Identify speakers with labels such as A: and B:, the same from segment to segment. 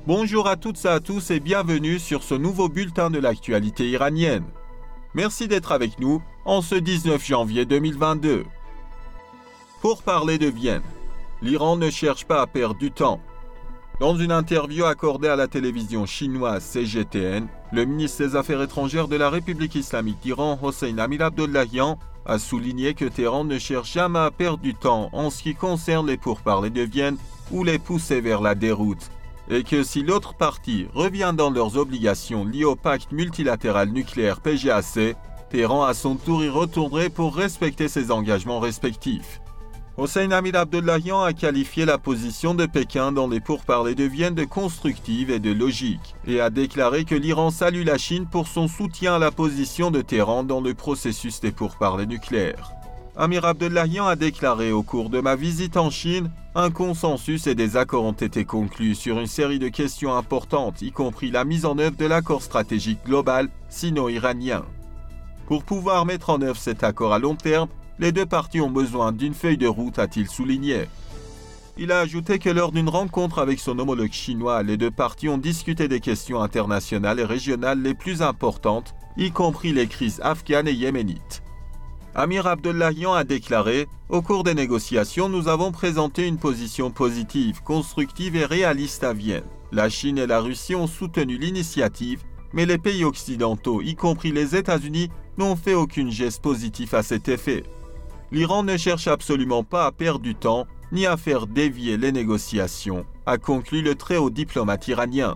A: Bonjour à toutes et à tous et bienvenue sur ce nouveau bulletin de l'actualité iranienne. Merci d'être avec nous en ce 19 janvier 2022. Pour parler de Vienne, l'Iran ne cherche pas à perdre du temps. Dans une interview accordée à la télévision chinoise CGTN, le ministre des Affaires étrangères de la République islamique d'Iran, Hossein Amir-Abdollahian, a souligné que Téhéran ne cherche jamais à perdre du temps en ce qui concerne les pourparlers de Vienne ou les pousser vers la déroute, et que si l'autre partie revient dans leurs obligations liées au pacte multilatéral nucléaire PGAC, Téhéran à son tour y retournerait pour respecter ses engagements respectifs. Hossein Amir-Abdollahian a qualifié la position de Pékin dans les pourparlers de Vienne de constructive et de logique, et a déclaré que l'Iran salue la Chine pour son soutien à la position de Téhéran dans le processus des pourparlers nucléaires. Amir-Abdollahian a déclaré au cours de ma visite en Chine, un consensus et des accords ont été conclus sur une série de questions importantes, y compris la mise en œuvre de l'accord stratégique global sino-iranien. Pour pouvoir mettre en œuvre cet accord à long terme, les deux parties ont besoin d'une feuille de route, a-t-il souligné. Il a ajouté que lors d'une rencontre avec son homologue chinois, les deux parties ont discuté des questions internationales et régionales les plus importantes, y compris les crises afghanes et yéménites. Amir-Abdollahian a déclaré « Au cours des négociations, nous avons présenté une position positive, constructive et réaliste à Vienne. La Chine et la Russie ont soutenu l'initiative, mais les pays occidentaux, y compris les États-Unis, n'ont fait aucun geste positif à cet effet. L'Iran ne cherche absolument pas à perdre du temps, ni à faire dévier les négociations », a conclu le très haut diplomate iranien.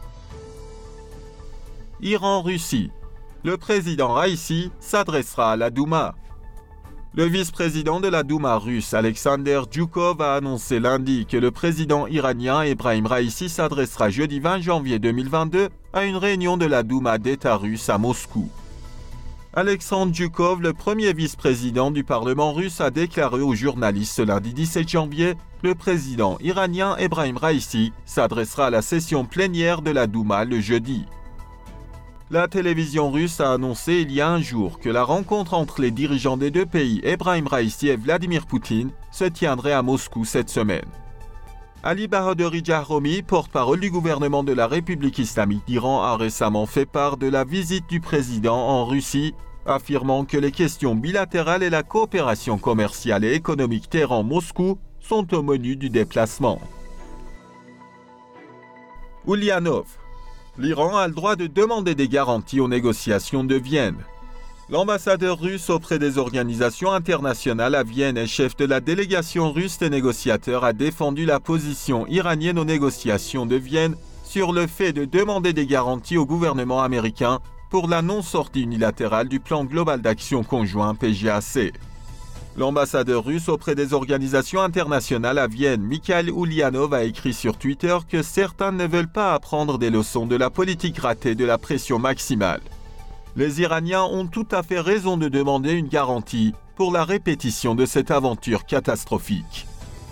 A: Iran-Russie. Le président Raïssi s'adressera à la Douma. Le vice-président de la Douma russe, Alexander Djoukov, a annoncé lundi que le président iranien Ebrahim Raïssi s'adressera jeudi 20 janvier 2022 à une réunion de la Douma d'État russe à Moscou. Alexandre Djoukov, le premier vice-président du Parlement russe, a déclaré aux journalistes ce lundi 17 janvier que le président iranien Ebrahim Raïssi s'adressera à la session plénière de la Douma le jeudi. La télévision russe a annoncé il y a un jour que la rencontre entre les dirigeants des deux pays, Ebrahim Raïssi et Vladimir Poutine, se tiendrait à Moscou cette semaine. Ali Bahadouri Jahromi, porte-parole du gouvernement de la République islamique d'Iran, a récemment fait part de la visite du président en Russie, affirmant que les questions bilatérales et la coopération commerciale et économique Téhéran-Moscou sont au menu du déplacement. Ulyanov. L'Iran a le droit de demander des garanties aux négociations de Vienne. L'ambassadeur russe auprès des organisations internationales à Vienne et chef de la délégation russe des négociateurs a défendu la position iranienne aux négociations de Vienne sur le fait de demander des garanties au gouvernement américain pour la non-sortie unilatérale du plan global d'action conjoint PGAC. L'ambassadeur russe auprès des organisations internationales à Vienne, Mikhail Ulyanov, a écrit sur Twitter que certains ne veulent pas apprendre des leçons de la politique ratée de la pression maximale. Les Iraniens ont tout à fait raison de demander une garantie pour la répétition de cette aventure catastrophique.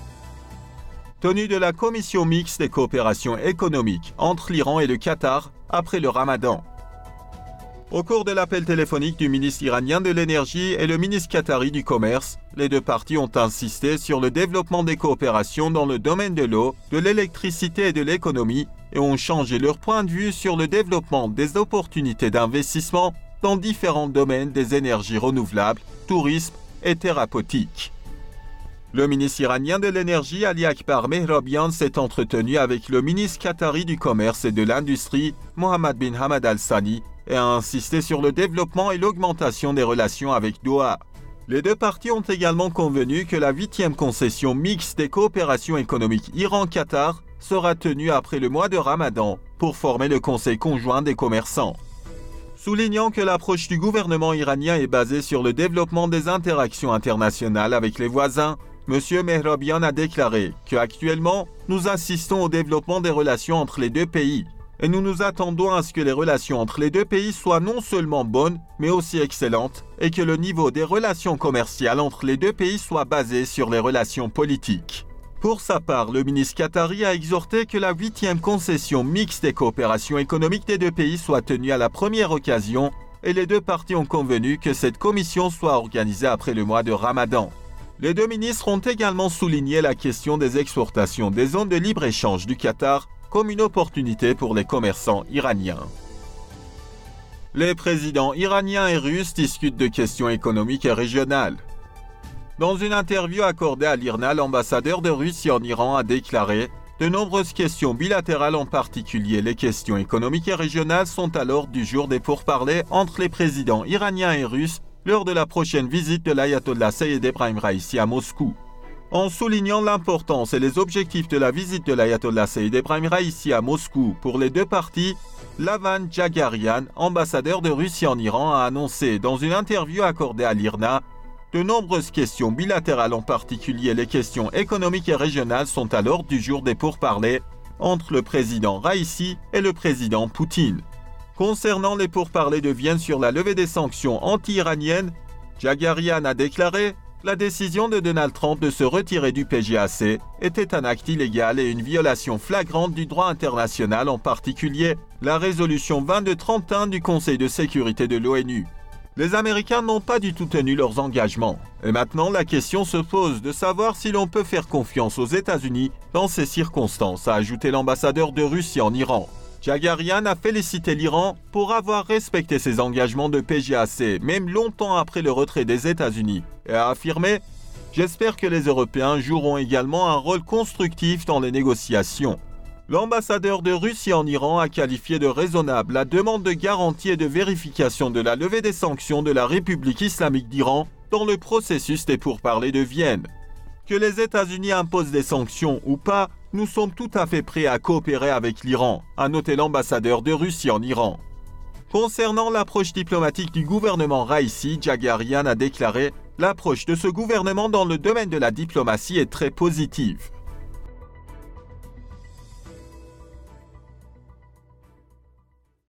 A: Tenue de la commission mixte des coopérations économiques entre l'Iran et le Qatar après le Ramadan. Au cours de l'appel téléphonique du ministre iranien de l'énergie et le ministre qatari du commerce, les deux parties ont insisté sur le développement des coopérations dans le domaine de l'eau, de l'électricité et de l'économie et ont changé leur point de vue sur le développement des opportunités d'investissement dans différents domaines des énergies renouvelables, tourisme et thérapeutique. Le ministre iranien de l'énergie, Ali Akbar Mehrabian, s'est entretenu avec le ministre qatari du commerce et de l'industrie, Mohammed bin Hamad Al Thani, et a insisté sur le développement et l'augmentation des relations avec Doha. Les deux parties ont également convenu que la 8e concession mixte des coopérations économiques Iran-Qatar sera tenue après le mois de Ramadan pour former le Conseil conjoint des commerçants. Soulignant que l'approche du gouvernement iranien est basée sur le développement des interactions internationales avec les voisins, M. Mehrabian a déclaré qu'actuellement, nous assistons au développement des relations entre les deux pays. Et nous nous attendons à ce que les relations entre les deux pays soient non seulement bonnes, mais aussi excellentes, et que le niveau des relations commerciales entre les deux pays soit basé sur les relations politiques. Pour sa part, le ministre qatari a exhorté que la 8e concession mixte des coopérations économiques des deux pays soit tenue à la première occasion, et les deux parties ont convenu que cette commission soit organisée après le mois de Ramadan. Les deux ministres ont également souligné la question des exportations des zones de libre-échange du Qatar comme une opportunité pour les commerçants iraniens. Les présidents iraniens et russes discutent de questions économiques et régionales. Dans une interview accordée à l'IRNA, l'ambassadeur de Russie en Iran a déclaré « De nombreuses questions bilatérales, en particulier les questions économiques et régionales, sont à l'ordre du jour des pourparlers entre les présidents iraniens et russes lors de la prochaine visite de l'ayatollah Sayyed Ebrahim Raïssi à Moscou. » En soulignant l'importance et les objectifs de la visite de l'ayatollah Sayyed Ebrahim Raïssi à Moscou pour les deux parties, Lavan Djagarian, ambassadeur de Russie en Iran, a annoncé dans une interview accordée à l'IRNA « De nombreuses questions bilatérales, en particulier les questions économiques et régionales, sont à l'ordre du jour des pourparlers entre le président Raïssi et le président Poutine. » Concernant les pourparlers de Vienne sur la levée des sanctions anti-iraniennes, Djagarian a déclaré « La décision de Donald Trump de se retirer du PGAC était un acte illégal et une violation flagrante du droit international, en particulier la résolution 2231 du Conseil de sécurité de l'ONU. Les Américains n'ont pas du tout tenu leurs engagements. Et maintenant, la question se pose de savoir si l'on peut faire confiance aux États-Unis dans ces circonstances, a ajouté l'ambassadeur de Russie en Iran. Djagarian a félicité l'Iran pour avoir respecté ses engagements de PGAC, même longtemps après le retrait des États-Unis, et a affirmé « J'espère que les Européens joueront également un rôle constructif dans les négociations. » L'ambassadeur de Russie en Iran a qualifié de raisonnable la demande de garantie et de vérification de la levée des sanctions de la République islamique d'Iran dans le processus des pourparlers de Vienne. Que les États-Unis imposent des sanctions ou pas, nous sommes tout à fait prêts à coopérer avec l'Iran, a noté l'ambassadeur de Russie en Iran. Concernant l'approche diplomatique du gouvernement Raïssi, Djagarian a déclaré « L'approche de ce gouvernement dans le domaine de la diplomatie est très positive.